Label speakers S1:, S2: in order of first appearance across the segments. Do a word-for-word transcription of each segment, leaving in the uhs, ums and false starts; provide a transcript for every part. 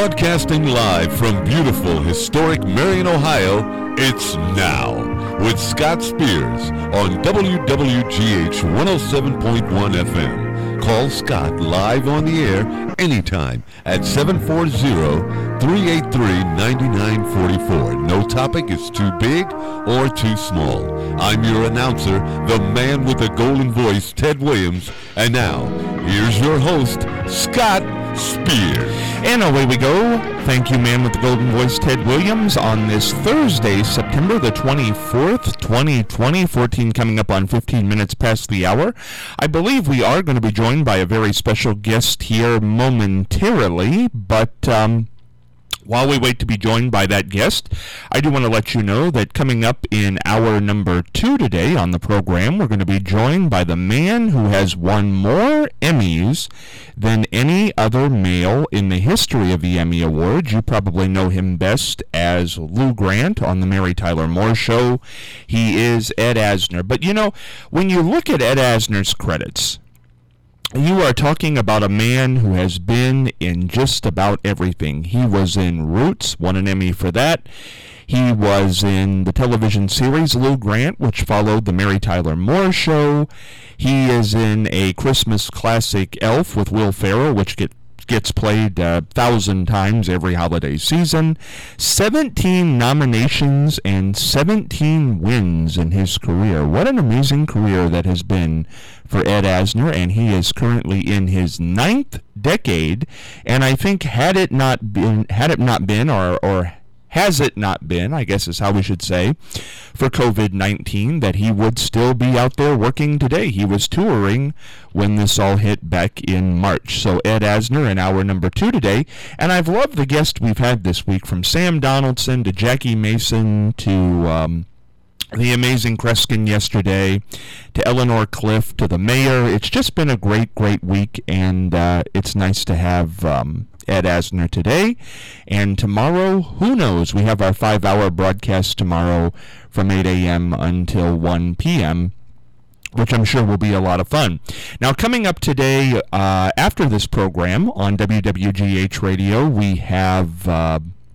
S1: Broadcasting live from beautiful, historic Marion, Ohio, it's Now with Scott Spears on W W G H one oh seven point one F M. Call Scott live on the air anytime at seven four zero, three eight three, nine nine four four. No topic is too big or too small. I'm your announcer, the man with the golden voice, Ted Williams. And now, here's your host, Scott Spears.
S2: And away we go. Thank you, man with the golden voice, Ted Williams, on this Thursday, September the twenty-fourth, twenty twenty, fourteen coming up on fifteen minutes past the hour. I believe we are going to be joined by a very special guest here momentarily, but um, while we wait to be joined by that guest, I do want to let you know that coming up in hour number two today on the program, we're going to be joined by the man who has won more Emmys than any other male in the history of the Emmy Awards. You probably know him best as Lou Grant on the Mary Tyler Moore Show. He is Ed Asner. But you know, when you look at Ed Asner's credits, you are talking about a man who has been in just about everything. He was in Roots, won an Emmy for that. He was in the television series Lou Grant, which followed the Mary Tyler Moore Show. He is in a Christmas classic, Elf, with Will Ferrell, which get, gets played a thousand times every holiday season. seventeen nominations and seventeen wins in his career. What an amazing career that has been for Ed Asner, and he is currently in his ninth decade. And I think had it not been, had it not been, or or has it not been, I guess is how we should say, for covid nineteen, that he would still be out there working today. He was touring when this all hit back in March. So Ed Asner in hour number two today. And I've loved the guest we've had this week, from Sam Donaldson to Jackie Mason to um, the amazing Kreskin yesterday, to Eleanor Cliff, to the mayor. It's just been a great, great week, and uh, it's nice to have um, Ed Asner today. And tomorrow, who knows? We have our five-hour broadcast tomorrow from eight a.m. until one p.m., which I'm sure will be a lot of fun. Now, coming up today, uh, after this program on W W G H Radio, we have Uh,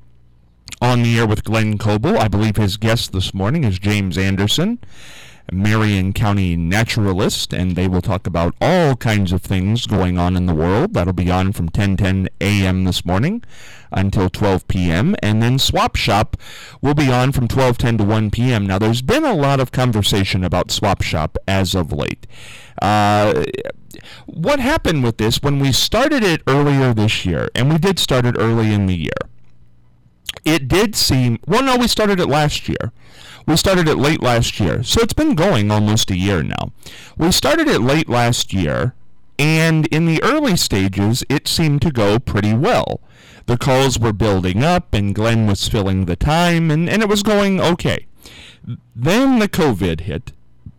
S2: On the Air with Glenn Coble. I believe his guest this morning is James Anderson, a Marion County naturalist, and they will talk about all kinds of things going on in the world. That'll be on from ten ten a.m. this morning until twelve p.m. And then Swap Shop will be on from twelve ten to one p.m. Now, there's been a lot of conversation about Swap Shop as of late. Uh, what happened with this, when we started it earlier this year, and we did start it early in the year, it did seem, well, no, we started it last year. We started it late last year. So it's been going almost a year now. We started it late last year, and in the early stages, it seemed to go pretty well. The calls were building up, and Glenn was filling the time, and, and it was going okay. Then the COVID hit,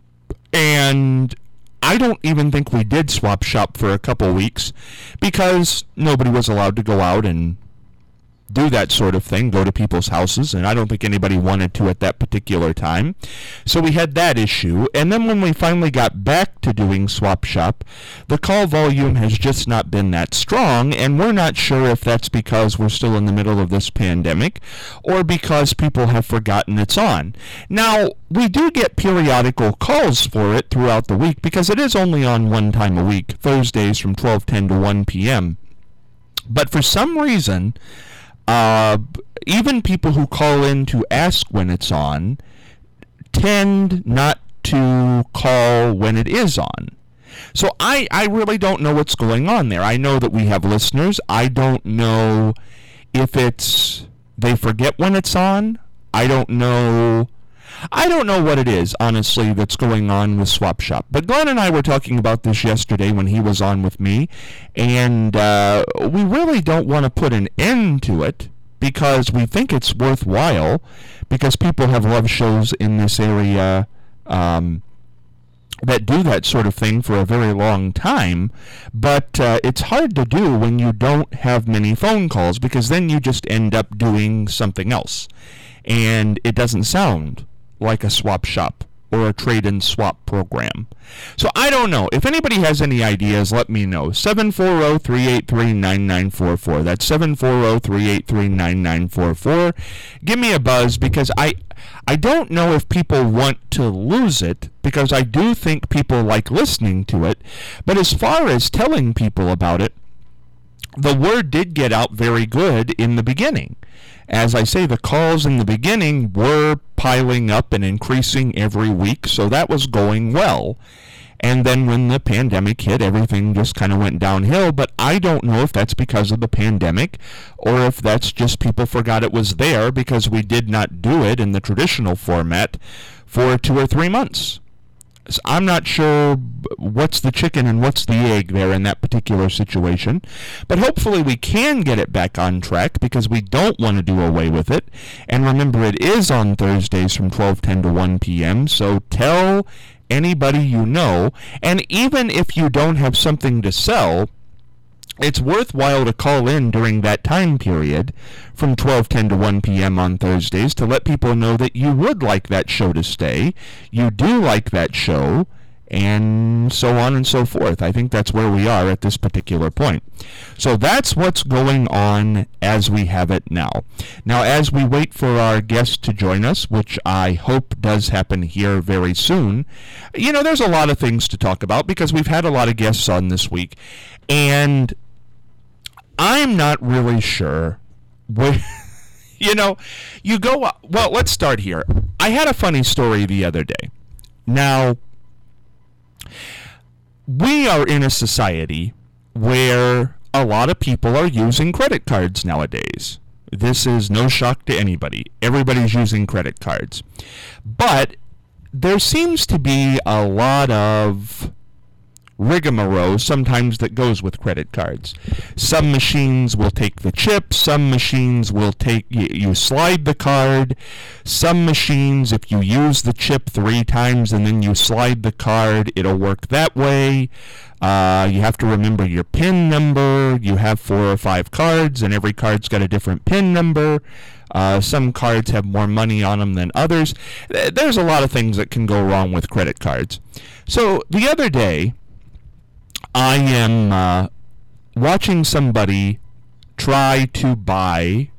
S2: and I don't even think we did Swap Shop for a couple weeks, because nobody was allowed to go out and do that sort of thing, go to people's houses, and I don't think anybody wanted to at that particular time. So we had that issue, and then when we finally got back to doing Swap Shop, the call volume has just not been that strong, and we're not sure if that's because we're still in the middle of this pandemic, or because people have forgotten it's on. Now, we do get periodical calls for it throughout the week, because it is only on one time a week, Thursdays from twelve ten to one p.m. But for some reason, Uh, even people who call in to ask when it's on tend not to call when it is on. So I, I really don't know what's going on there. I know that we have listeners. I don't know if it's they forget when it's on. I don't know. I don't know what it is, honestly, that's going on with Swap Shop. But Glenn and I were talking about this yesterday when he was on with me, and uh, we really don't want to put an end to it, because we think it's worthwhile, because people have loved shows in this area um, that do that sort of thing for a very long time. But uh, it's hard to do when you don't have many phone calls, because then you just end up doing something else, and it doesn't sound like a Swap Shop or a trade-in swap program. So I don't know. If anybody has any ideas, let me know. seven four zero, three eight three, nine nine four four. That's seven four zero, three eight three, nine nine four four. Give me a buzz, because I I don't know if people want to lose it, because I do think people like listening to it. But as far as telling people about it, the word did get out very good in the beginning. As I say, the calls in the beginning were piling up and increasing every week, so that was going well. And then when the pandemic hit, everything just kind of went downhill. But I don't know if that's because of the pandemic or if that's just people forgot it was there because we did not do it in the traditional format for two or three months. So I'm not sure what's the chicken and what's the egg there in that particular situation. But hopefully we can get it back on track, because we don't want to do away with it. And remember, it is on Thursdays from twelve ten to one p.m. So tell anybody you know. And even if you don't have something to sell, it's worthwhile to call in during that time period from twelve ten to one p.m. on Thursdays to let people know that you would like that show to stay, you do like that show, and so on and so forth. I think that's where we are at this particular point. So that's what's going on as we have it now. Now, as we wait for our guest to join us, which I hope does happen here very soon, you know, there's a lot of things to talk about because we've had a lot of guests on this week, and I'm not really sure where, you know, you go, well, let's start here. I had a funny story the other day. Now, we are in a society where a lot of people are using credit cards nowadays. This is no shock to anybody. Everybody's using credit cards. But there seems to be a lot of rigmarole sometimes that goes with credit cards. Some machines will take the chip, some machines will take, you, you slide the card, some machines, if you use the chip three times and then you slide the card, it'll work that way. Uh, you have to remember your PIN number. You have four or five cards, and every card's got a different PIN number. Uh, some cards have more money on them than others. There's a lot of things that can go wrong with credit cards. So the other day, I am uh, watching somebody try to buy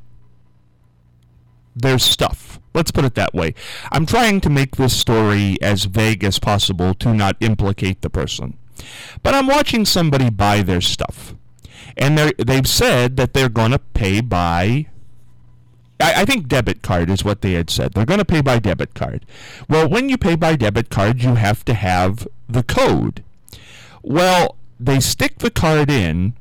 S2: their stuff. Let's put it that way. I'm trying to make this story as vague as possible to not implicate the person. But I'm watching somebody buy their stuff. And they've said that they're going to pay by, I, I think debit card is what they had said. They're going to pay by debit card. Well, when you pay by debit card, you have to have the code. Well, they stick the card in,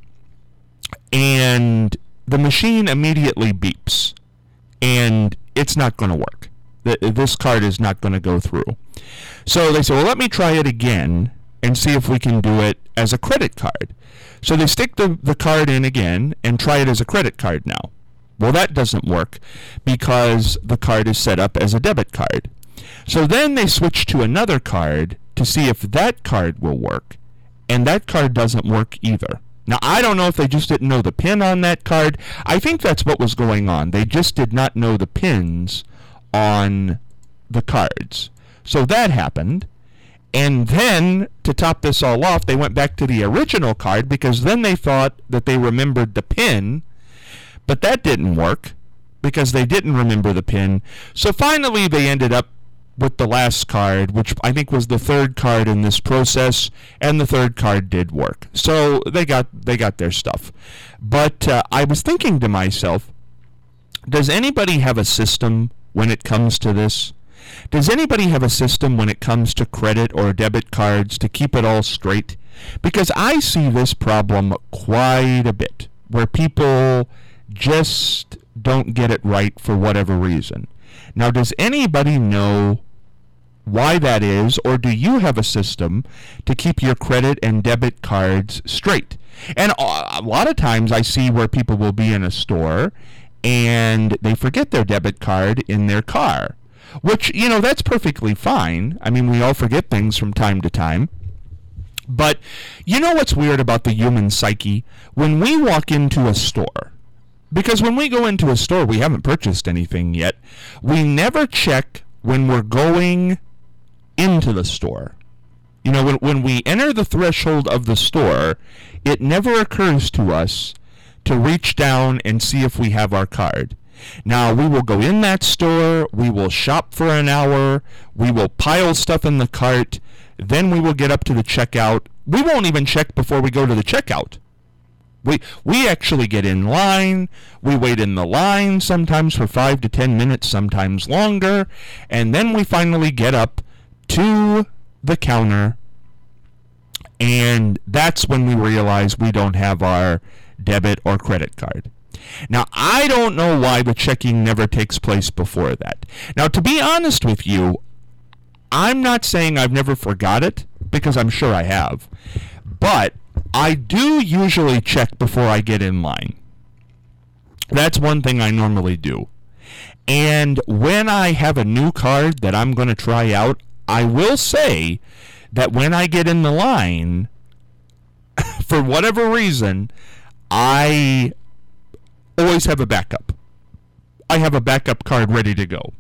S2: and the machine immediately beeps, and it's not going to work. This card is not going to go through. So they say, well, let me try it again and see if we can do it as a credit card. So they stick the, the card in again and try it as a credit card now. Well, that doesn't work because the card is set up as a debit card. So then they switch to another card to see if that card will work. And that card doesn't work either. Now, I don't know if they just didn't know the PIN on that card. I think that's what was going on. They just did not know the PINs on the cards. So that happened. And then, to top this all off, they went back to the original card because then they thought that they remembered the PIN. But that didn't work because they didn't remember the PIN. So finally, they ended up with the last card, which I think was the third card in this process, and the third card did work. So they got they got their stuff. But uh, I was thinking to myself, does anybody have a system when it comes to this? Does anybody have a system when it comes to credit or debit cards to keep it all straight? Because I see this problem quite a bit, where people just don't get it right for whatever reason. Now, does anybody know why that is, or do you have a system to keep your credit and debit cards straight? And a lot of times I see where people will be in a store and they forget their debit card in their car, which, you know, that's perfectly fine. I mean, we all forget things from time to time. But you know what's weird about the human psyche? When we walk into a store, because when we go into a store, we haven't purchased anything yet, we never check when we're going into the store. You know, when, when we enter the threshold of the store, it never occurs to us to reach down and see if we have our card. Now, we will go in that store, we will shop for an hour, we will pile stuff in the cart, then we will get up to the checkout. We won't even check before we go to the checkout. We we actually get in line, we wait in the line sometimes for five to ten minutes, sometimes longer, and then we finally get up to the counter, and that's when we realize we don't have our debit or credit card. Now, I don't know why the checking never takes place before that. Now, to be honest with you, I'm not saying I've never forgot it, because I'm sure I have, but I do usually check before I get in line. That's one thing I normally do. And when I have a new card that I'm going to try out, I will say that when I get in the line, for whatever reason, I always have a backup. I have a backup card ready to go.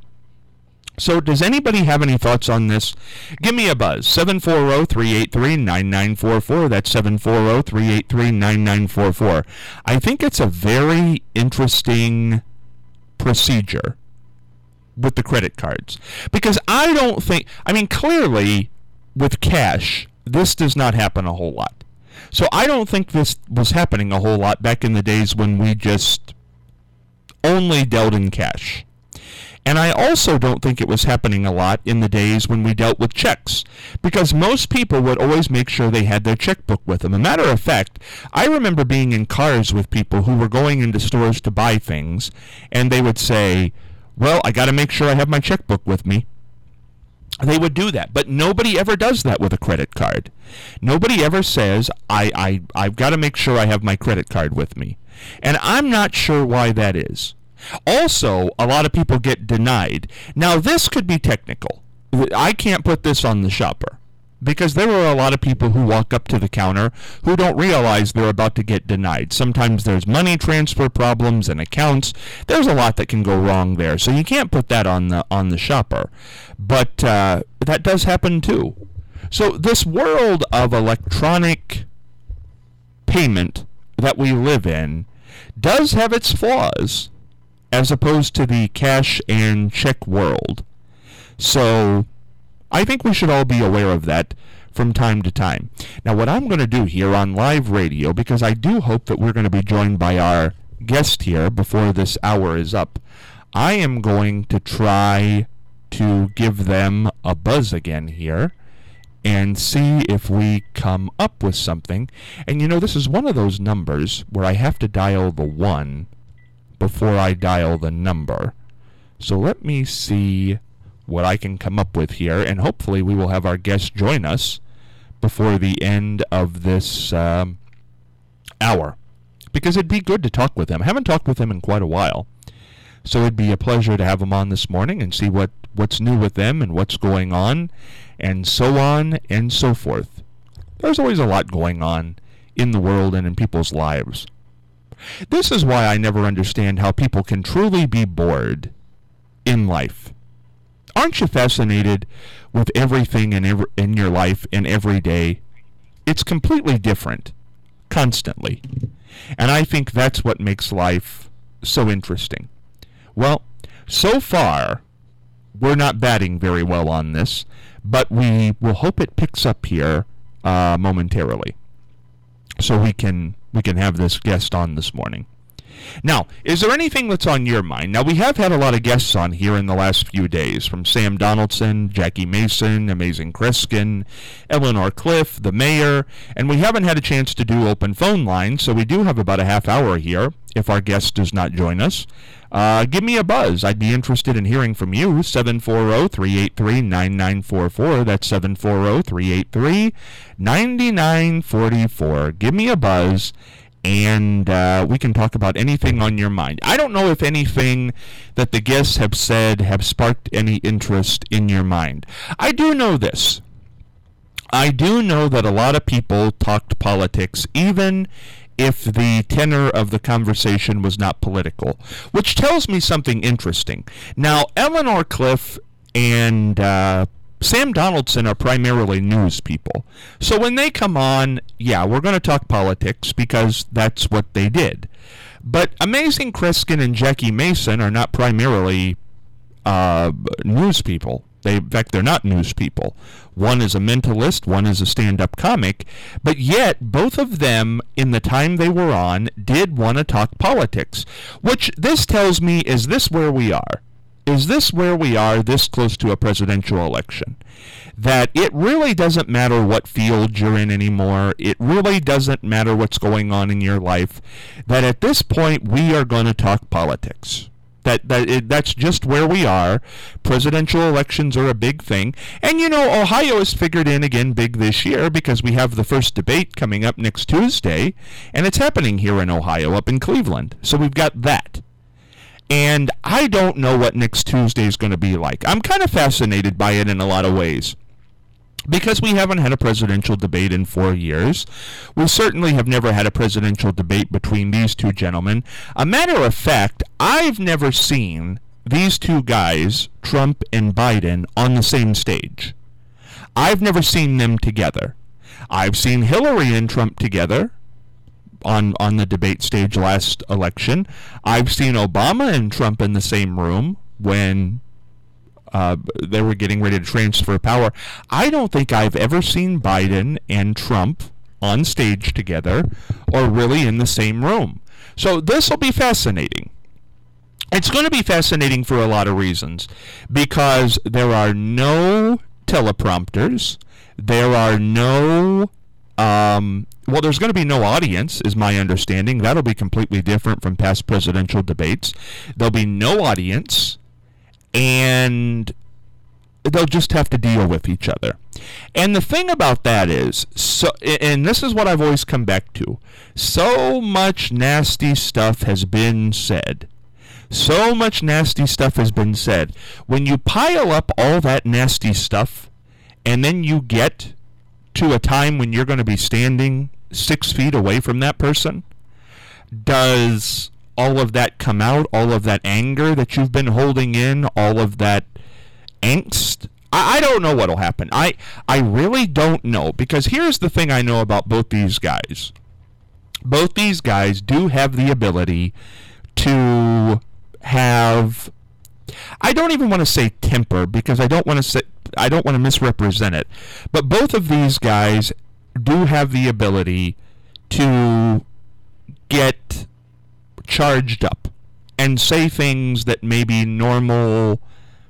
S2: So does anybody have any thoughts on this? Give me a buzz, seven four zero, three eight three, nine nine four four. That's seven four zero, three eight three, nine nine four four. I think it's a very interesting procedure with the credit cards. Because I don't think, I mean, clearly with cash, this does not happen a whole lot. So I don't think this was happening a whole lot back in the days when we just only dealt in cash. And I also don't think it was happening a lot in the days when we dealt with checks, because most people would always make sure they had their checkbook with them. As a matter of fact, I remember being in cars with people who were going into stores to buy things, and they would say, well, I got to make sure I have my checkbook with me. They would do that, but nobody ever does that with a credit card. Nobody ever says, I, I, I've got to make sure I have my credit card with me. And I'm not sure why that is. Also, a lot of people get denied. Now, this could be technical. I can't put this on the shopper, because there are a lot of people who walk up to the counter who don't realize they're about to get denied. Sometimes there's money transfer problems and accounts. There's a lot that can go wrong there, so you can't put that on the on the shopper. But uh, that does happen too. So this world of electronic payment that we live in does have its flaws, as opposed to the cash and check world. So I think we should all be aware of that from time to time. Now, what I'm going to do here on live radio, because I do hope that we're going to be joined by our guest here before this hour is up, I am going to try to give them a buzz again here and see if we come up with something. And you know, this is one of those numbers where I have to dial the one before I dial the number. So let me see what I can come up with here, and hopefully we will have our guest join us before the end of this um, hour, because it'd be good to talk with him. I haven't talked with him in quite a while, so it'd be a pleasure to have him on this morning and see what, what's new with them and what's going on, and so on and so forth. There's always a lot going on in the world and in people's lives. This is why I never understand how people can truly be bored in life. Aren't you fascinated with everything in every, in your life and every day? It's completely different, constantly. And I think that's what makes life so interesting. Well, so far, we're not batting very well on this, but we will hope it picks up here uh, momentarily, so we can we can have this guest on this morning. Now, is there anything that's on your mind? Now, we have had a lot of guests on here in the last few days, from Sam Donaldson, Jackie Mason, Amazing Kreskin, Eleanor Cliff, the mayor, and we haven't had a chance to do open phone lines, so we do have about a half hour here if our guest does not join us. Uh, give me a buzz. I'd be interested in hearing from you. seven four zero, three eight three, nine nine four four. That's seven four zero, three eight three, nine nine four four. Give me a buzz, and uh, we can talk about anything on your mind. I don't know if anything that the guests have said have sparked any interest in your mind. I do know this. I do know that a lot of people talked politics, even if the tenor of the conversation was not political, which tells me something interesting. Now, Eleanor Cliff and uh, Sam Donaldson are primarily news people. So when they come on, yeah, we're going to talk politics because that's what they did. But Amazing Kreskin and Jackie Mason are not primarily uh, news people. They, in fact, they're not news people. One is a mentalist, one is a stand-up comic, but yet both of them, in the time they were on, did want to talk politics, which this tells me, is this where we are? Is this where we are this close to a presidential election? That it really doesn't matter what field you're in anymore. It really doesn't matter what's going on in your life. That at this point, we are going to talk politics. That, that it, that's just where we are. Presidential elections are a big thing. And, you know, Ohio is figured in again big this year because we have the first debate coming up next Tuesday, and it's happening here in Ohio, up in Cleveland. So we've got that. And I don't know what next Tuesday is going to be like. I'm kind of fascinated by it in a lot of ways. Because we haven't had a presidential debate in four years. We certainly have never had a presidential debate between these two gentlemen. A matter of fact, I've never seen these two guys, Trump and Biden, on the same stage. I've never seen them together. I've seen Hillary and Trump together on on the debate stage last election. I've seen Obama and Trump in the same room when uh, they were getting ready to transfer power. I don't think I've ever seen Biden and Trump on stage together or really in the same room. So this will be fascinating. It's going to be fascinating for a lot of reasons because there are no teleprompters. There are no um Well, there's going to be no audience, is my understanding. That'll be completely different from past presidential debates. There'll be no audience, and they'll just have to deal with each other. And the thing about that is, so, and this is what I've always come back to, so much nasty stuff has been said. So much nasty stuff has been said. When you pile up all that nasty stuff, and then you get to a time when you're going to be standing six feet away from that person, does all of that come out? All of that anger that you've been holding in, all of that angst? I, I don't know what'll happen. I, I really don't know, because here's the thing I know about both these guys. Both these guys do have the ability to have, I don't even want to say temper, because I don't want to say, I don't want to misrepresent it, but both of these guys do have the ability to get charged up and say things that maybe normal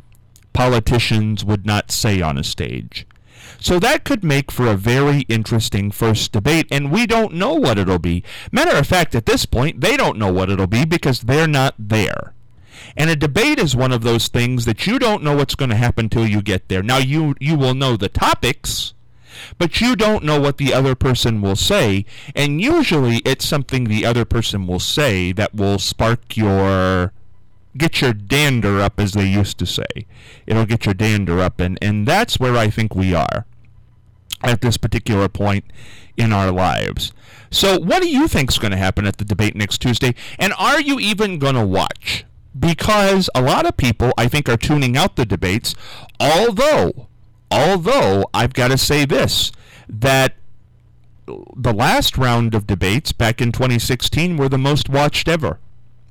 S2: politicians would not say on a stage. So that could make for a very interesting first debate, and we don't know what it'll be. Matter of fact, at this point, they don't know what it'll be because they're not there. And a debate is one of those things that you don't know what's going to happen till you get there. Now, you you will know the topics, but you don't know what the other person will say. And usually it's something the other person will say that will spark your, get your dander up, as they used to say. It'll get your dander up. And, and that's where I think we are at this particular point in our lives. So what do you think is going to happen at the debate next Tuesday? And are you even going to watch? Because a lot of people, I think, are tuning out the debates, although, although, I've got to say this, that the last round of debates back in twenty sixteen were the most watched ever.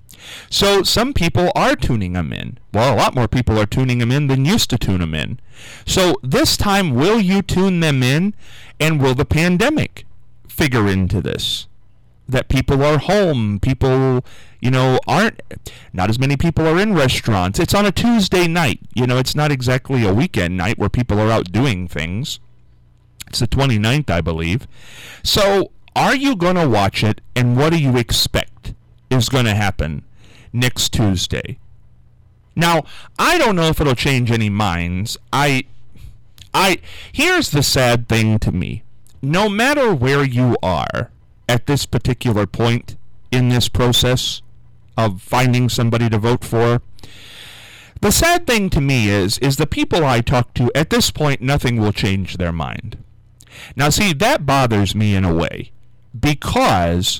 S2: So some people are tuning them in. Well, a lot more people are tuning them in than used to tune them in. So this time, will you tune them in, and will the pandemic figure into this? That people are home, people, you know, aren't, not as many people are in restaurants. It's on a Tuesday night. You know, it's not exactly a weekend night where people are out doing things. It's the twenty-ninth, I believe. So, are you going to watch it, and what do you expect is going to happen next Tuesday? Now, I don't know if it'll change any minds. I, I, here's the sad thing to me. No matter where you are at this particular point in this process of finding somebody to vote for, the sad thing to me is, is the people I talk to, at this point, nothing will change their mind. Now, see, that bothers me in a way, because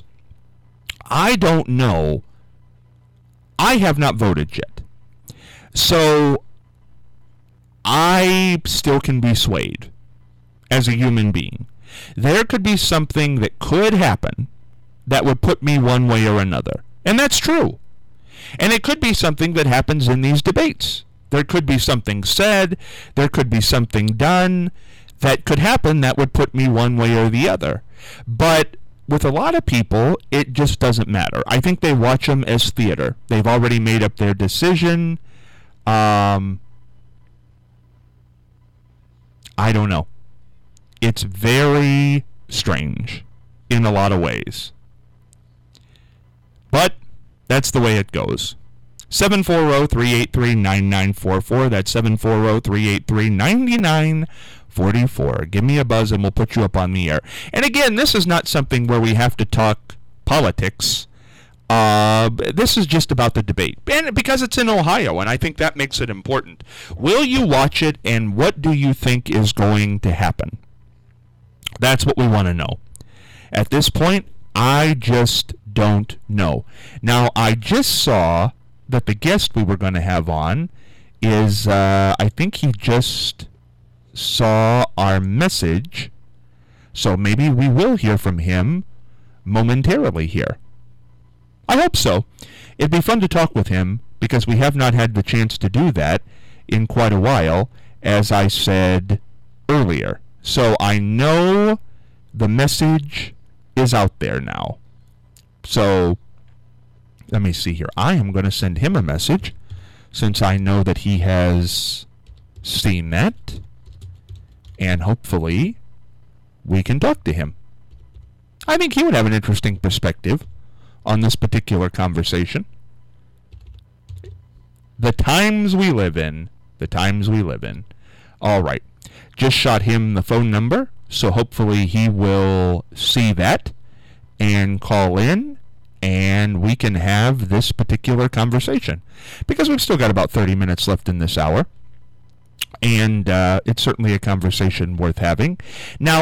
S2: I don't know, I have not voted yet. So, I still can be swayed as a human being. There could be something that could happen that would put me one way or another. And that's true. And it could be something that happens in these debates. There could be something said, there could be something done that could happen that would put me one way or the other. But with a lot of people, it just doesn't matter. I think they watch them as theater. They've already made up their decision. Um, I don't know. It's very strange in a lot of ways. But that's the way it goes. seven four zero, three eight three, nine nine four four. That's seven four zero, three eight three, nine nine four four. Give me a buzz and we'll put you up on the air. And again, this is not something where we have to talk politics. Uh, this is just about the debate. And because it's in Ohio, and I think that makes it important. Will you watch it, and what do you think is going to happen? That's what we want to know. At this point, I just don't know. Now, I just saw that the guest we were going to have on is, uh, I think he just saw our message, so maybe we will hear from him momentarily here. I hope so. It'd be fun to talk with him, because we have not had the chance to do that in quite a while, as I said earlier. So I know the message is out there now. So let me see here. I am going to send him a message, since I know that he has seen that. And hopefully we can talk to him. I think he would have an interesting perspective on this particular conversation. The times we live in. The times we live in. All right. Just shot him the phone number, so hopefully he will see that and call in, and we can have this particular conversation. Because we've still got about thirty minutes left in this hour. And uh, it's certainly a conversation worth having. Now,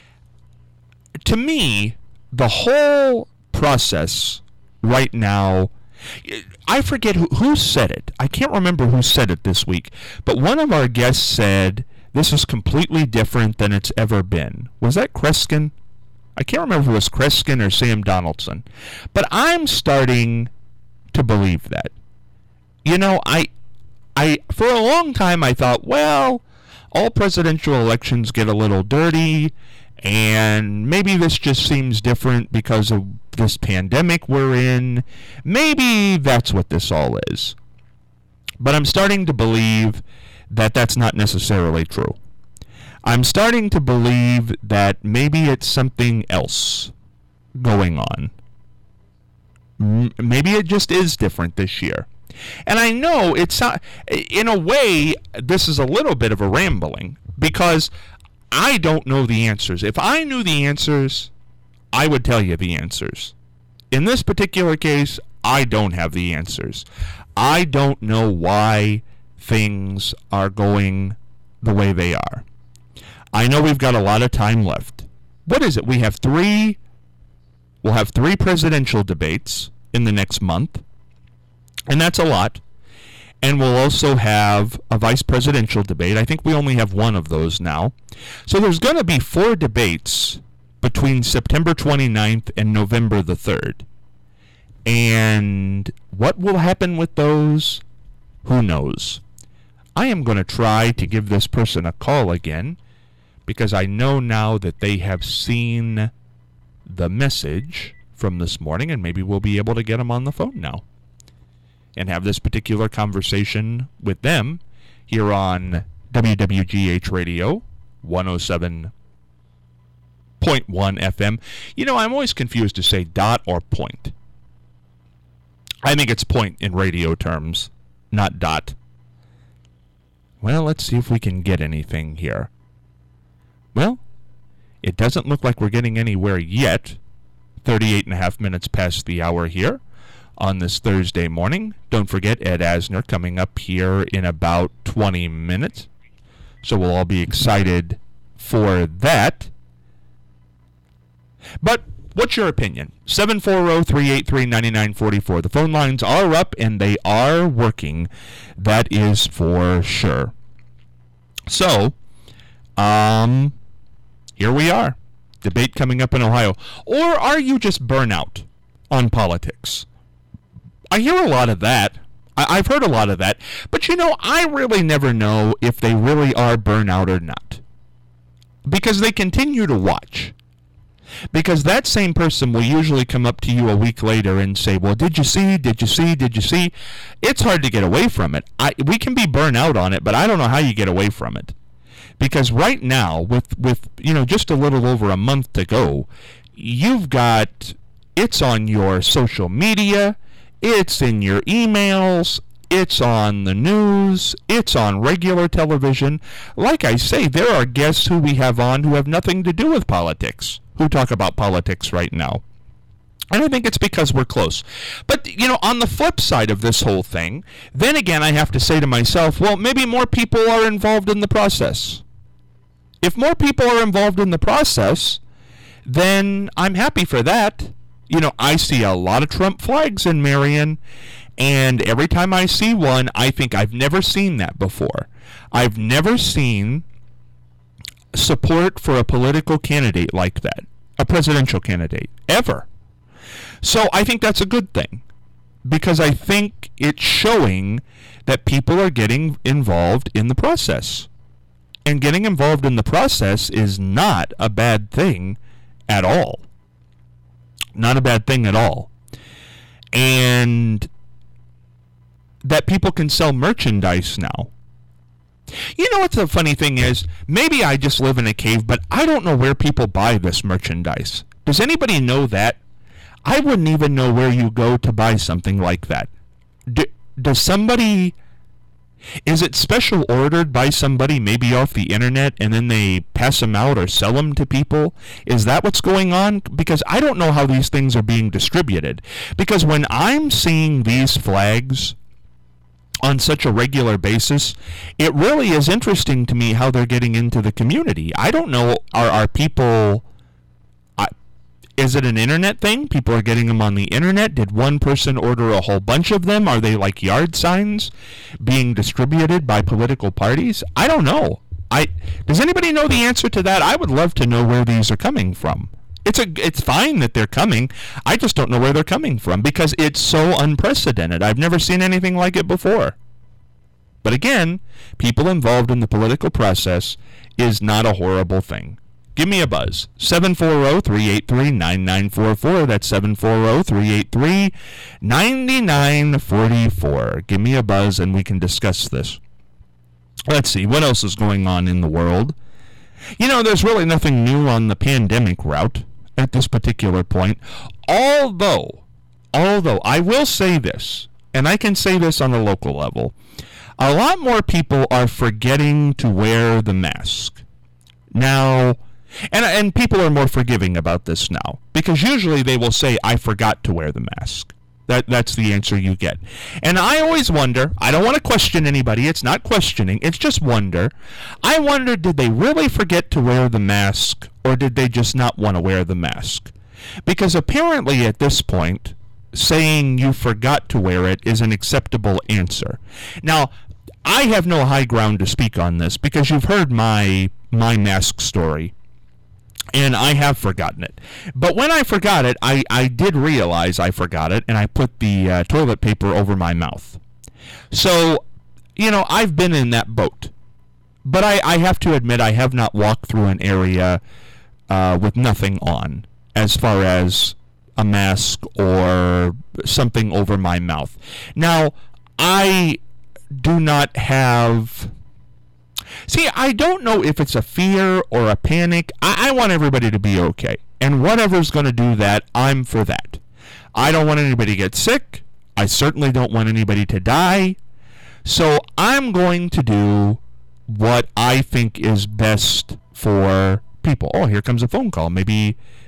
S2: to me, the whole process right now, I forget who, who said it. I can't remember who said it this week. But one of our guests said, this is completely different than it's ever been. Was that Kreskin? I can't remember if it was Kreskin or Sam Donaldson. But I'm starting to believe that. You know, I... I, for a long time, I thought, well, all presidential elections get a little dirty, and maybe this just seems different because of this pandemic we're in. Maybe that's what this all is. But I'm starting to believe that that's not necessarily true. I'm starting to believe that maybe it's something else going on. M- maybe it just is different this year. And I know it's not, in a way, this is a little bit of a rambling, because I don't know the answers. If I knew the answers, I would tell you the answers. In this particular case, I don't have the answers. I don't know why things are going the way they are. I know we've got a lot of time left. What is it? We have three, we'll have three presidential debates in the next month. And that's a lot. And we'll also have a vice presidential debate. I think we only have one of those now. So there's going to be four debates between September twenty-ninth and November the third. And what will happen with those? Who knows? I am going to try to give this person a call again, because I know now that they have seen the message from this morning, and maybe we'll be able to get them on the phone now and have this particular conversation with them here on W W G H Radio, one oh seven point one F M. You know, I'm always confused to say dot or point. I think it's point in radio terms, not dot. Well, let's see if we can get anything here. Well, it doesn't look like we're getting anywhere yet. thirty-eight and a half minutes past the hour here on this Thursday morning. Don't forget Ed Asner coming up here in about twenty minutes. So we'll all be excited for that. But what's your opinion? seven four zero, three eight three, nine nine four four. The phone lines are up and they are working. That is for sure. So, um, here we are. Debate coming up in Ohio. Or are you just burnout on politics? I hear a lot of that. I- I've heard a lot of that. But, you know, I really never know if they really are burnout or not. Because they continue to watch. Because that same person will usually come up to you a week later and say, well, did you see, did you see, did you see? It's hard to get away from it. I, we can be burnt out on it, but I don't know how you get away from it. Because right now, with, with you know, just a little over a month to go, you've got, it's on your social media, it's in your emails, it's on the news, it's on regular television. Like I say, there are guests who we have on who have nothing to do with politics, who talk about politics right now. And I think it's because we're close. But, you know, on the flip side of this whole thing, then again I have to say to myself, well, maybe more people are involved in the process. If more people are involved in the process, then I'm happy for that. You know, I see a lot of Trump flags in Marion, and every time I see one, I think I've never seen that before. I've never seen support for a political candidate like that, a presidential candidate, ever. So I think that's a good thing, because I think it's showing that people are getting involved in the process. And getting involved in the process is not a bad thing at all. Not a bad thing at all. And that people can sell merchandise now. You know what the funny thing is? Maybe I just live in a cave, but I don't know where people buy this merchandise. Does anybody know that? I wouldn't even know where you go to buy something like that. Do, does somebody... Is it special ordered by somebody, maybe off the internet, and then they pass them out or sell them to people? Is that what's going on? Because I don't know how these things are being distributed. Because when I'm seeing these flags on such a regular basis, it really is interesting to me how they're getting into the community. I don't know, are, are people... Is it an internet thing? People are getting them on the internet? Did one person order a whole bunch of them? Are they like yard signs being distributed by political parties? I don't know. I does anybody know the answer to that? I would love to know where these are coming from. It's a it's fine that they're coming. I just don't know where they're coming from because it's so unprecedented. I've never seen anything like it before. But again, people involved in the political process is not a horrible thing. Give me a buzz. seven four zero, three eight three, nine nine four four. That's seven four zero, three eight three, nine nine four four. Give me a buzz and we can discuss this. Let's see. What else is going on in the world? You know, there's really nothing new on the pandemic route at this particular point. Although, although, I will say this, and I can say this on a local level, a lot more people are forgetting to wear the mask. Now... And and people are more forgiving about this now. Because usually they will say, I forgot to wear the mask. That That's the answer you get. And I always wonder, I don't want to question anybody, it's not questioning, it's just wonder. I wonder, did they really forget to wear the mask, or did they just not want to wear the mask? Because apparently at this point, saying you forgot to wear it is an acceptable answer. Now, I have no high ground to speak on this, because you've heard my my mask story. And I have forgotten it. But when I forgot it, I, I did realize I forgot it, and I put the uh, toilet paper over my mouth. So, you know, I've been in that boat. But I, I have to admit, I have not walked through an area uh, with nothing on, as far as a mask or something over my mouth. Now, I do not have... See, I don't know if it's a fear or a panic. I, I want everybody to be okay. And whatever's going to do that, I'm for that. I don't want anybody to get sick. I certainly don't want anybody to die. So I'm going to do what I think is best for people. Oh, here comes a phone call. Maybe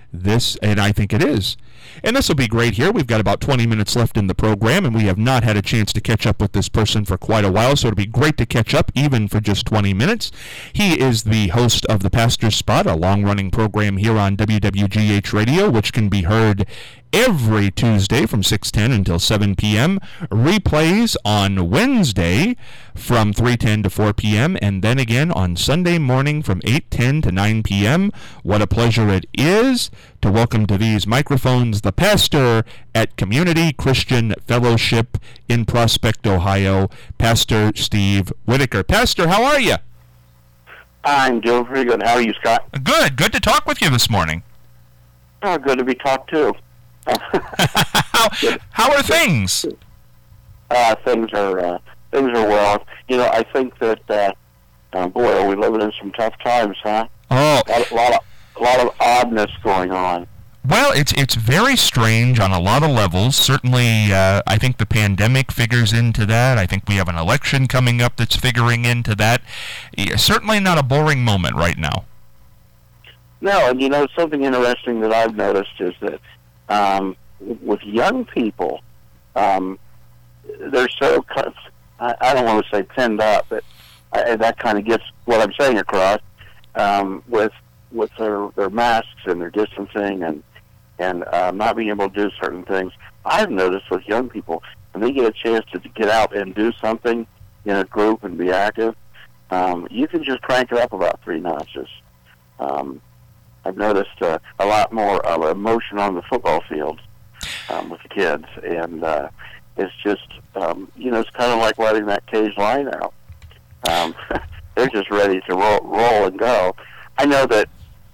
S2: this, and I think it is. And this will be great here. We've got about twenty minutes left in the program, and we have not had a chance to catch up with this person for quite a while, so it'll be great to catch up even for just twenty minutes. He is the host of The Pastor's Spot, a long-running program here on W W G H Radio, which can be heard every Tuesday from six ten until seven p.m., replays on Wednesday from three ten to four p.m., and then again on Sunday morning from eight ten to nine p.m. What a pleasure it is to welcome to these microphones the pastor at Community Christian Fellowship in Prospect, Ohio, Pastor Steve Whitaker. Pastor, how are you?
S3: I'm doing pretty good. How are you, Scott?
S2: Good. Good to talk with you this morning.
S3: Oh, good to be talked to.
S2: how, how are things?
S3: Uh, things are uh, things are well. You know, I think that uh, uh, boy, are we living in some tough times, huh?
S2: Oh,
S3: a lot, a lot of a lot of oddness going on.
S2: Well, it's it's very strange on a lot of levels. Certainly, uh, I think the pandemic figures into that. I think we have an election coming up that's figuring into that. Yeah, certainly not a boring moment right now.
S3: No, and you know, something interesting that I've noticed is that um, with young people, um, they're so, I, I don't want to say pinned up, but I, that kind of gets what I'm saying across, um, with with their, their masks and their distancing and, and uh, not being able to do certain things. I've noticed with young people, when they get a chance to get out and do something in a group and be active, um, you can just crank it up about three notches. Um, I've noticed uh, a lot more uh, emotion on the football field um, with the kids, and uh, it's just, um, you know, it's kind of like letting that cage line out. Um, they're just ready to roll, roll and go. I know that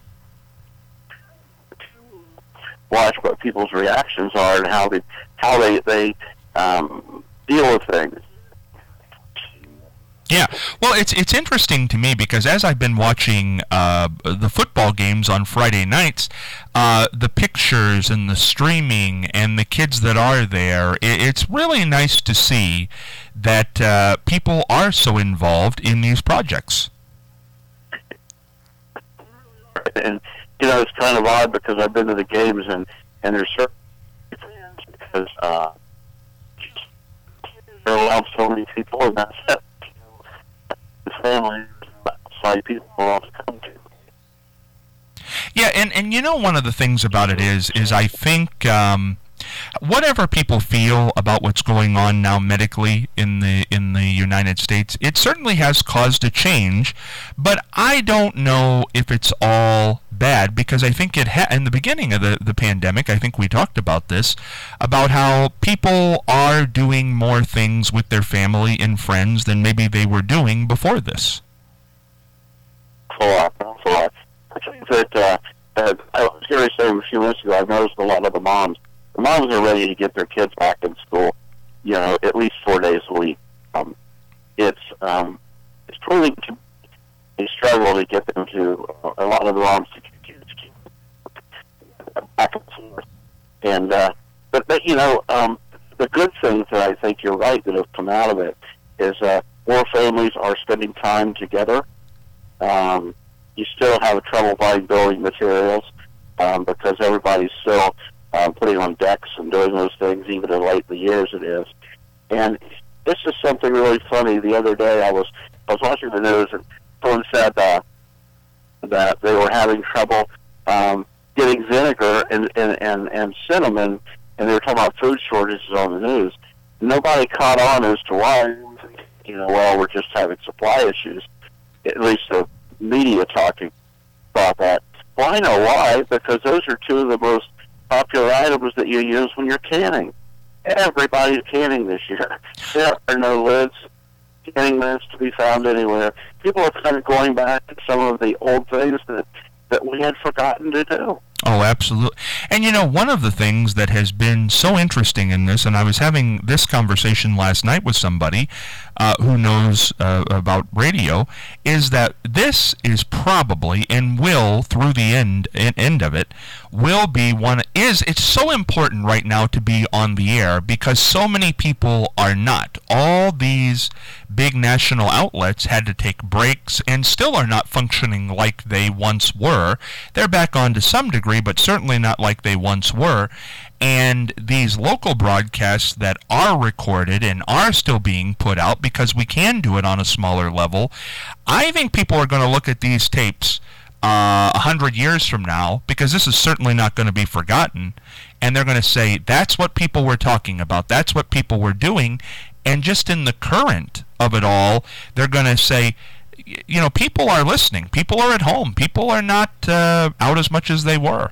S3: watch what people's reactions are and how they how they they um, deal with things.
S2: Yeah, well, it's it's interesting to me because as I've been watching uh, the football games on Friday nights, uh, the pictures and the streaming and the kids that are there, it, it's really nice to see that uh, people are so involved in these projects.
S3: And you know, it's kind of odd because I've been to the games and and there's certain because uh, there are so many people and that's it. The family, outside people all to come to.
S2: Yeah, and, and you know one of the things about it is is I think um, whatever people feel about what's going on now medically in the in the United States, it certainly has caused a change, but I don't know if it's all bad because I think it ha- in the beginning of the, the pandemic, I think we talked about this, about how people are doing more things with their family and friends than maybe they were doing before this.
S3: A lot, a lot. I think that uh, uh, I was going to say a few minutes ago, I've noticed a lot of the moms, the moms are ready to get their kids back in school, you know, at least four days a week. Um, it's um, it's proving to be a struggle to get them to, uh, a lot of the moms to get kids back and forth. And, uh, but, but, you know, um, the good things that I think you're right that have come out of it is uh, more families are spending time together. Um, you still have trouble buying building materials um, because everybody's still uh, putting on decks and doing those things, even as late in the years it is. And this is something really funny. The other day I was I was watching the news and someone said uh, that they were having trouble um, getting vinegar and, and, and, and cinnamon, and they were talking about food shortages on the news. Nobody caught on as to why. You know, well, we're just having supply issues. At least the media talking about that. Well, I know why, because those are two of the most popular items that you use when you're canning. Everybody's canning this year. There are no lids, canning lids to be found anywhere. People are kind of going back to some of the old things that, that we had forgotten to do.
S2: Oh, absolutely. And, you know, one of the things that has been so interesting in this, and I was having this conversation last night with somebody uh, who knows uh, about radio, is that this is probably, and will, through the end end of it, will be one, is, it's so important right now to be on the air because so many people are not. All these big national outlets had to take breaks and still are not functioning like they once were. They're back on to some degree, degree, but certainly not like they once were. And these local broadcasts that are recorded and are still being put out, because we can do it on a smaller level, I think people are going to look at these tapes uh, a hundred years from now, because this is certainly not going to be forgotten, and they're going to say, that's what people were talking about, that's what people were doing, and just in the current of it all, they're going to say, you know, people are listening, people are at home, people are not uh, out as much as they were.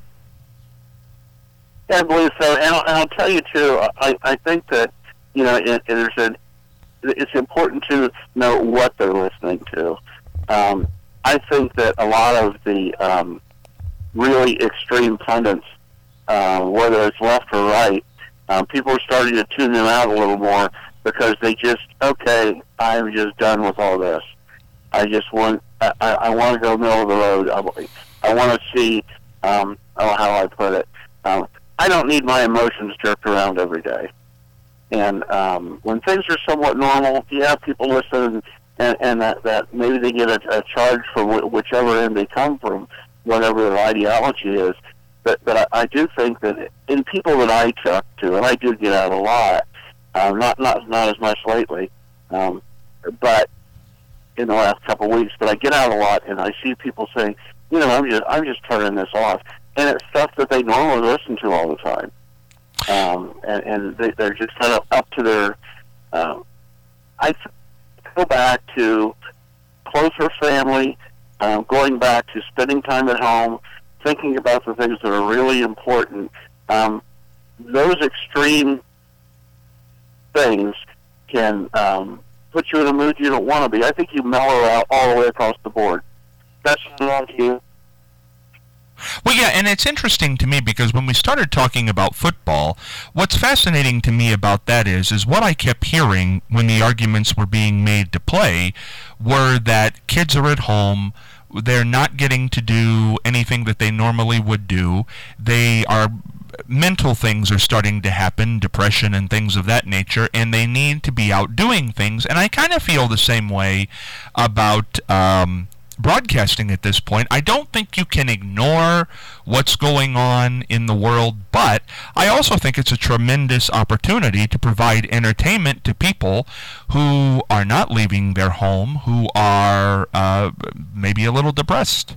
S3: Yeah, I believe so, and I'll, and I'll tell you too, I, I think that, you know, it, there's a, it's important to know what they're listening to. Um, I think that a lot of the um, really extreme pundits, uh, whether it's left or right, um, people are starting to tune them out a little more, because they just, okay, I'm just done with all this. I just want, I, I want to go middle of the road. I, I want to see, um, oh, how I put it. Um, I don't need my emotions jerked around every day. And um, when things are somewhat normal, yeah, people listen, and, and that, that maybe they get a, a charge from wh- whichever end they come from, whatever their ideology is. But, but I, I do think that in people that I talk to, and I do get out a lot, um, not, not, not as much lately, um, but in the last couple of weeks, but I get out a lot, and I see people saying, you know, I'm just, I'm just turning this off. And it's stuff that they normally listen to all the time. Um, and and they, they're just kind of up to their, um, I go back to closer family, um, going back to spending time at home, thinking about the things that are really important. Um, those extreme things can um, put you in a mood you don't want to be. I think you mellow out all the way across the board. That's wrong to you.
S2: Well, yeah, and it's interesting to me, because when we started talking about football, what's fascinating to me about that is, is what I kept hearing when the arguments were being made to play were that kids are at home, they're not getting to do anything that they normally would do, they are, mental things are starting to happen, depression and things of that nature, and they need to be out doing things. And I kind of feel the same way about um, broadcasting at this point. I don't think you can ignore what's going on in the world, but I also think it's a tremendous opportunity to provide entertainment to people who are not leaving their home, who are uh, maybe a little depressed.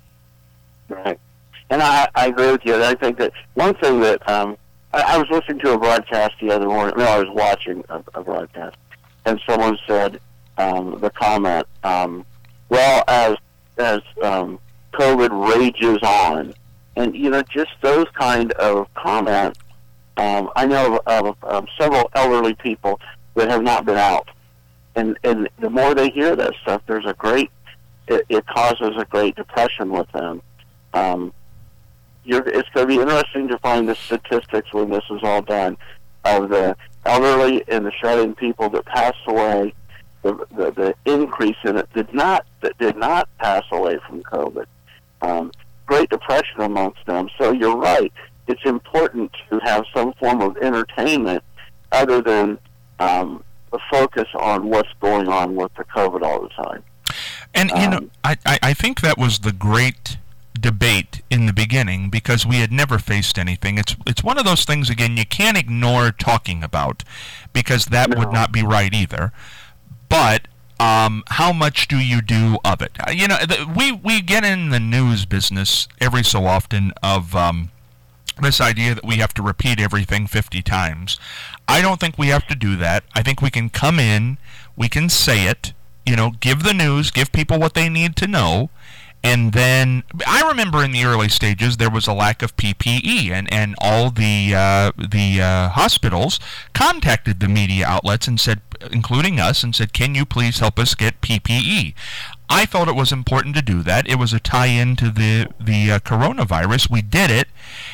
S3: Right. And I, I agree with you. I think that one thing that um, I, I was listening to a broadcast the other morning. No, I was watching a, a broadcast, and someone said um, the comment, um, "Well, as as um, COVID rages on," and you know, just those kind of comments. Um, I know of, of, of several elderly people that have not been out, and and the more they hear that stuff, there's a great. It, it causes a great depression with them. Um, You're, it's going to be interesting to find the statistics when this is all done of the elderly and the shut-in people that passed away. The, the the increase in it did not that did not pass away from COVID. Um, Great Depression amongst them. So you're right. It's important to have some form of entertainment other than um, the focus on what's going on with the COVID all the time.
S2: And you um, know, I I think that was the great debate in the beginning, because we had never faced anything. It's it's one of those things, again, you can't ignore talking about, because that no. would not be right either. But um, how much do you do of it? You know, the, we, we get in the news business every so often of um, this idea that we have to repeat everything fifty times. I don't think we have to do that. I think we can come in, we can say it, you know, give the news, give people what they need to know. And then, I remember in the early stages, there was a lack of P P E, and, and all the uh, the uh, hospitals contacted the media outlets and said, including us, and said, can you please help us get P P E? I felt it was important to do that. It was a tie-in to the, the uh, coronavirus. We did it,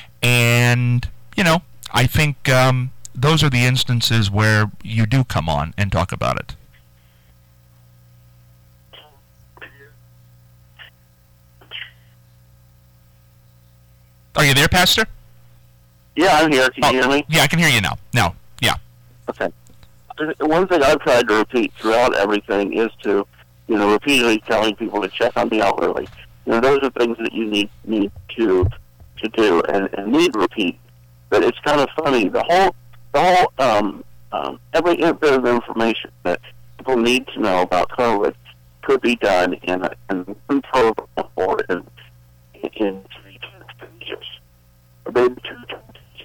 S2: and, you know, I think um, those are the instances where you do come on and talk about it. Are you there, Pastor?
S3: Yeah, I'm here. Can you
S2: oh,
S3: hear me?
S2: Yeah, I can hear you now. Now, yeah.
S3: Okay. One thing I've tried to repeat throughout everything is to, you know, repeatedly telling people to check on the elderly. You know, those are things that you need need to to do and, and need repeat. But it's kind of funny. The whole, the whole, um, um, every bit of information that people need to know about COVID could be done in a, in one program or in, in three pages, or maybe two pages.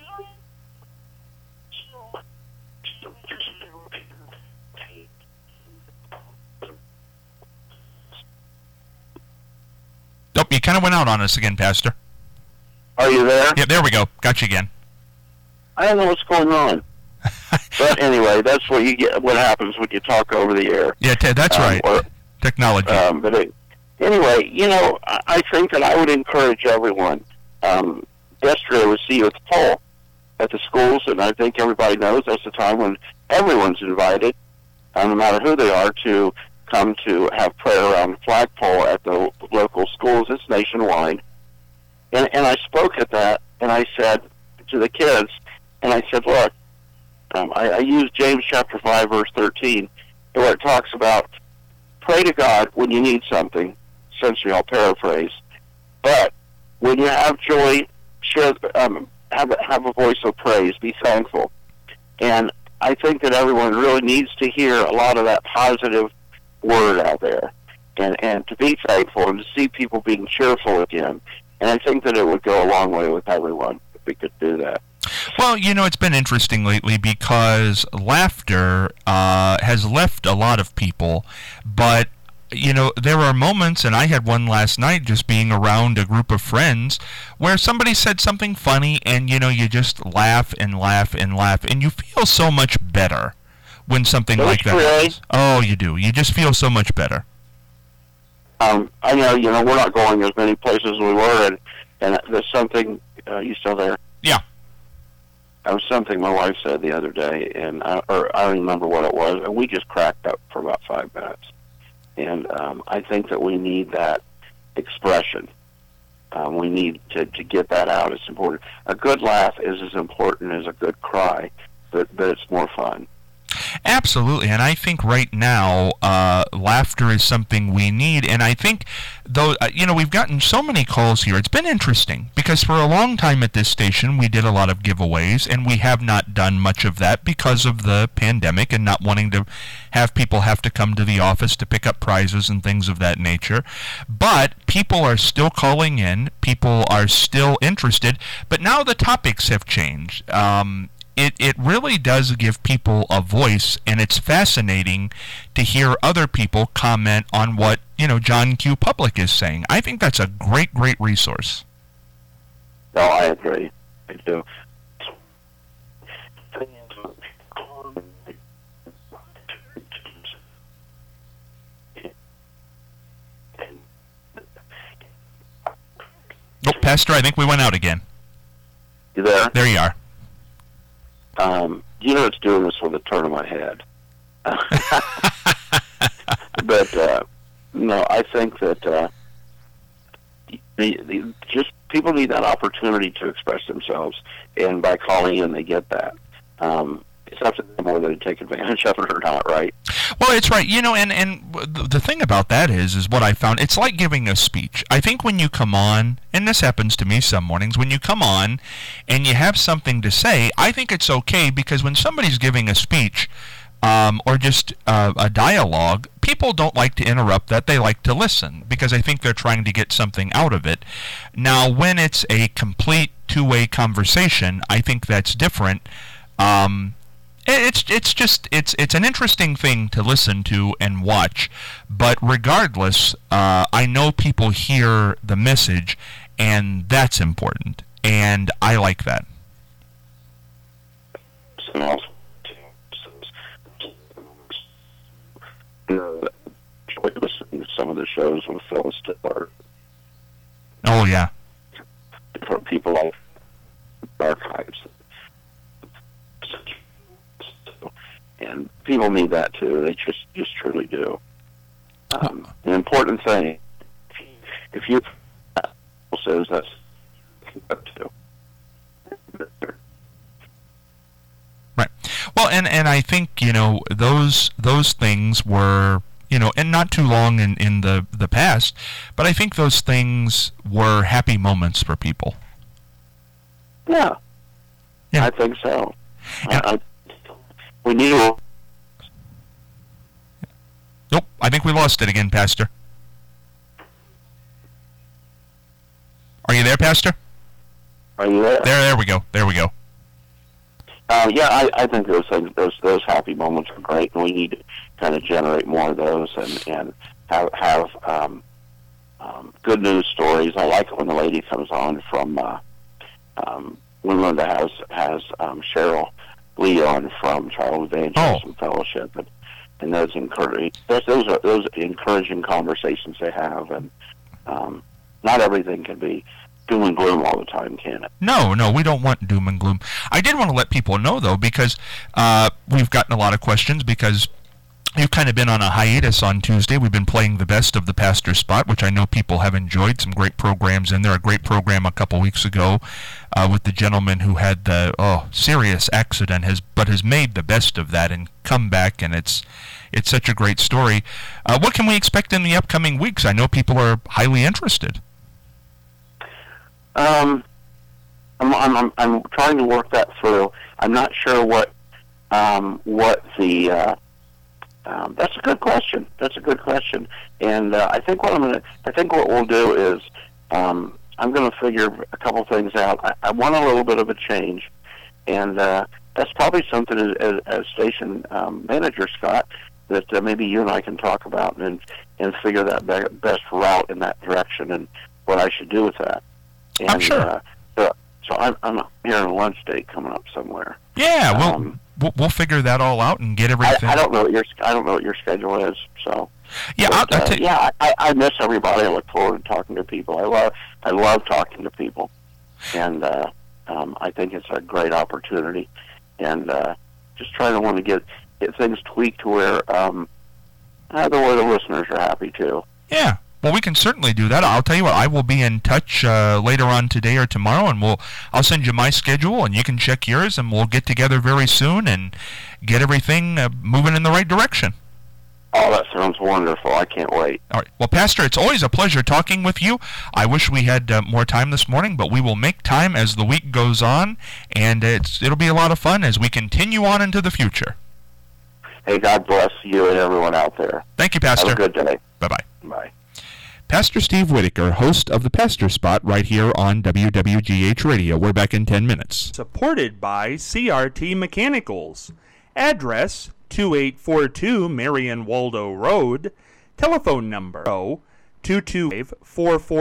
S2: Nope, you kind of went out on us again, Pastor.
S3: Are you there?
S2: Yeah, there we go. Got you again.
S3: I don't know what's going on. But anyway, that's what you get. What happens when you talk over the air?
S2: Yeah, Ted, that's
S3: um,
S2: right.
S3: Or,
S2: Technology.
S3: Um, but it, anyway, you know, I, I think that I would encourage everyone. Um, yesterday was See You at the Pole at the schools, and I think everybody knows that's the time when everyone's invited, uh, no matter who they are, to come to have prayer around the flagpole at the local schools. It's nationwide. And, and I spoke at that, and I said to the kids, and I said, look, um, I, I used James chapter five, verse thirteen, where it talks about pray to God when you need something. Essentially, I'll paraphrase. But when you have joy, share, um, have, a, have a voice of praise. Be thankful. And I think that everyone really needs to hear a lot of that positive word out there, and, and to be thankful and to see people being cheerful again. And I think that it would go a long way with everyone if we could do that.
S2: Well, you know, it's been interesting lately because laughter uh, has left a lot of people, but, you know, there are moments, and I had one last night just being around a group of friends, where somebody said something funny, and, you know, you just laugh and laugh and laugh, and you feel so much better when something
S3: Don't
S2: like that
S3: really?
S2: happens. Oh, you do. You just feel so much better.
S3: Um, I know, you know, we're not going as many places as we were, and, and there's something, uh, you still there?
S2: Yeah.
S3: That was something my wife said the other day, and I, or I don't remember what it was, and we just cracked up for about five minutes. And um, I think that we need that expression. Um, we need to, to get that out. It's important. A good laugh is as important as a good cry, but, but it's more fun.
S2: Absolutely, and I think right now uh, laughter is something we need, and I think, though, uh, you know, we've gotten so many calls here. It's been interesting, because for a long time at this station, we did a lot of giveaways, and we have not done much of that because of the pandemic and not wanting to have people have to come to the office to pick up prizes and things of that nature. But people are still calling in, people are still interested, but now the topics have changed. Um, It it really does give people a voice, and it's fascinating to hear other people comment on what, you know, John Q. Public is saying. I think that's a great, great resource.
S3: No, I agree. I do.
S2: Oh, Pastor, I think we went out again.
S3: You there?
S2: There you are.
S3: Um, you know, it's doing this with a turn of my head. But, uh, no, I think that uh, the, the, just people need that opportunity to express themselves, and by calling in, they get that. Um, it's up to them whether they take advantage of it or not, right?
S2: Well, it's right. You know, and, and the thing about that is, is what I found, it's like giving a speech. I think when you come on, and this happens to me some mornings, when you come on and you have something to say, I think it's okay, because when somebody's giving a speech um, or just uh, a dialogue, people don't like to interrupt that. They like to listen, because I think they're trying to get something out of it. Now, when it's a complete two-way conversation, I think that's different. Um It's it's just it's it's an interesting thing to listen to and watch, but regardless, uh, I know people hear the message, and that's important, and I like that.
S3: And also, listening to some of the shows with Phyllis Diller.
S2: Oh yeah.
S3: From people like archives. And people need that too. They just, just truly do. Um, an important thing, if you says that's too.
S2: Right. Well, and, and I think, you know, those those things were, you know, and not too long in, in the, the past, but I think those things were happy moments for people.
S3: Yeah,
S2: Yeah.
S3: I think so.
S2: Yeah.
S3: I, I, we need to...
S2: Nope, I think we lost it again, Pastor. Are you there, Pastor?
S3: Are you there?
S2: There, there we go. There we go.
S3: Uh, yeah, I, I think those things, those those happy moments are great, and we need to kind of generate more of those and and have have um, um, good news stories. I like it when the lady comes on from uh, um, Linda has has um, Cheryl Lee on from Child Evangelism
S2: Oh.
S3: Fellowship, and, and those encourage those those are those encouraging conversations they have, and um, not everything can be doom and gloom all the time, can it?
S2: No, no, we don't want doom and gloom. I did want to let people know, though, because uh, we've gotten a lot of questions because you've kind of been on a hiatus on Tuesday. We've been playing the best of the Pastor Spot, which I know people have enjoyed. Some great programs in there. A great program a couple weeks ago uh, with the gentleman who had the oh serious accident, has but has made the best of that and come back, and it's it's such a great story. Uh, what can we expect in the upcoming weeks? I know people are highly interested.
S3: Um, I'm, I'm, I'm, I'm trying to work that through. I'm not sure what, um, what the, uh, um, that's a good question. That's a good question. And, uh, I think what I'm going to, I think what we'll do is, um, I'm going to figure a couple things out. I, I want a little bit of a change. And, uh, that's probably something as, as, as station, um, manager, Scott, that uh, maybe you and I can talk about and, and figure that be- best route in that direction and what I should do with that. And,
S2: I'm sure.
S3: Uh, so, so I'm, I'm here on a lunch date coming up somewhere.
S2: Yeah, we'll,
S3: Um,
S2: we'll we'll figure that all out and get
S3: I,
S2: everything.
S3: I don't know what your I don't know what your schedule is. So
S2: yeah,
S3: but,
S2: I'll, I'll
S3: uh,
S2: tell you.
S3: yeah, I, I miss everybody. I look forward to talking to people. I love I love talking to people, and uh, um, I think it's a great opportunity. And uh, just trying to want to get get things tweaked to where um, uh, the way the listeners are happy too.
S2: Yeah. Well, we can certainly do that. I'll tell you what, I will be in touch uh, later on today or tomorrow, and we'll I'll send you my schedule, and you can check yours, and we'll get together very soon and get everything uh, moving in the right direction.
S3: Oh, that sounds wonderful. I can't wait.
S2: All right. Well, Pastor, it's always a pleasure talking with you. I wish we had uh, more time this morning, but we will make time as the week goes on, and it's it'll be a lot of fun as we continue on into the future.
S3: Hey, God bless you and everyone out there.
S2: Thank you, Pastor.
S3: Have a good day.
S2: Bye-bye.
S3: Bye.
S2: Pastor Steve Whitaker, host of the Pastor Spot right here on W W G H Radio. We're back in ten minutes.
S4: Supported by C R T Mechanicals. Address two eight four two Marion Waldo Road. Telephone number two two five four four